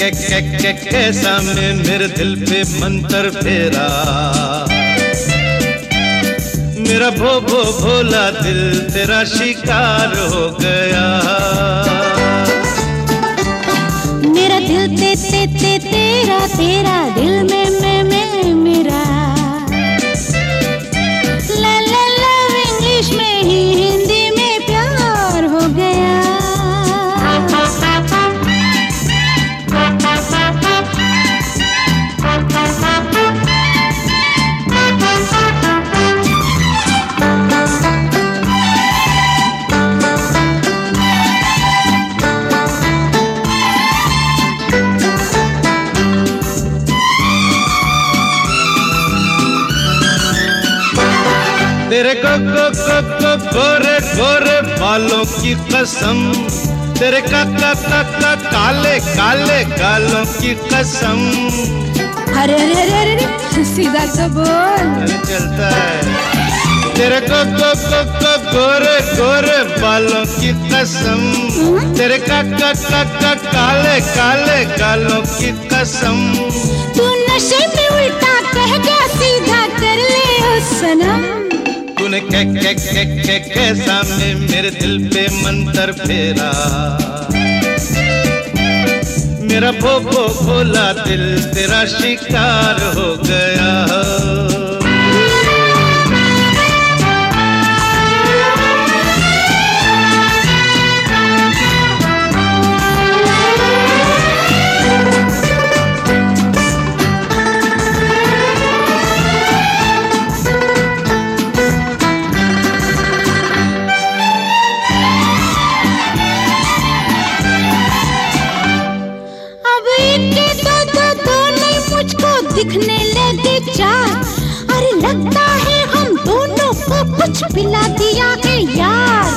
कैसा में मेरे दिल पे मंतर फेरा, मेरा भोला दिल तेरा शिकार हो गया। मेरा दिल तेरा तेरा दिल में मेरा। लव इंग्लिश में ही हिंदी में प्यार हो गया। तेरे गोरे गोरे बालों की कसम, तेरे काले काले गालों की कसम। अरे सीधा तो बोल। चलता है। तेरे गोरे गोरे बालों की कसम, तेरे काले काले गालों की कसम। तू नशे में उल्टा कह गया, सीधा कर ले ओ सनम। तूने कैसा में मेरे दिल पे मंतर फेरा, मेरा भोला दिल तेरा शिकार हो गया। दिखने लगे चार, अरे लगता है हम दोनों को कुछ पिला दिया है यार।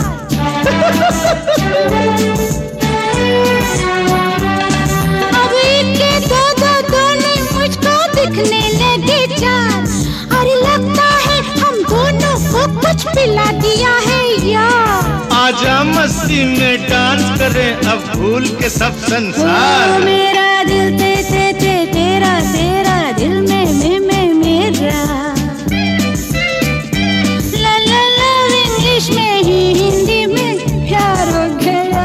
अब एक के दो ने मुझको दिखने लगे चार, अरे लगता है हम दोनों को कुछ पिला दिया है यार। आजा मस्ती में डांस करें अब भूल के सब संसार। मेरा दिल तेरा तेरा दिल में मेरा। लव इंग्लिश में ही हिंदी में प्यार हो गया।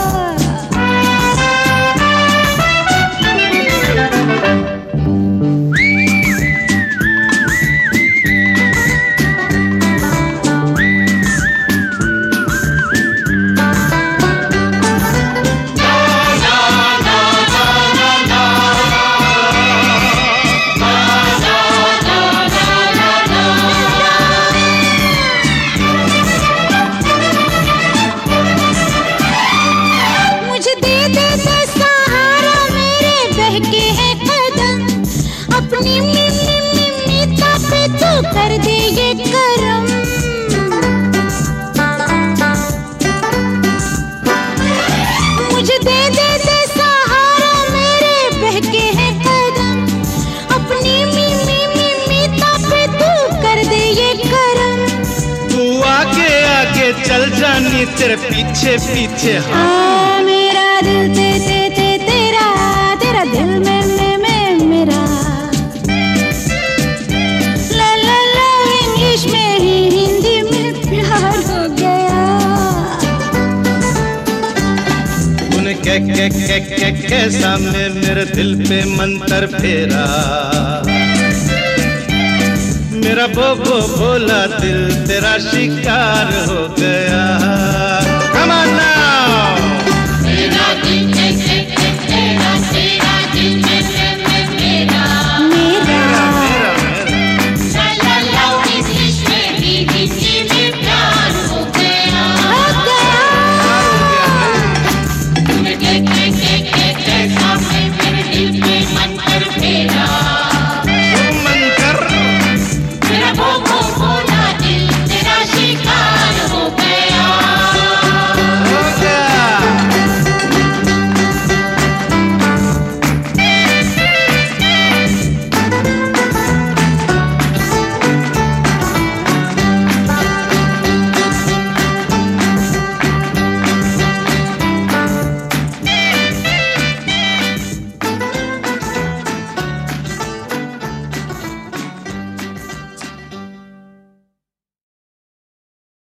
अपनी मीता पे तू कर दे ये करम। मुझे दे सहारा मेरे बहके हैं कदम। अपनी मीता पे तू कर दे ये करम। तू आगे आगे चल जानी तेरे पीछे पीछे। हाँ मेरा दिल तेरा दिल में मेरा। लव इंग्लिश में ही हिंदी में प्यार हो गया। तूने कैसा में मेरे दिल पे मंतर फेरा, मेरा भोला दिल तेरा शिकार हो गया। Come on now!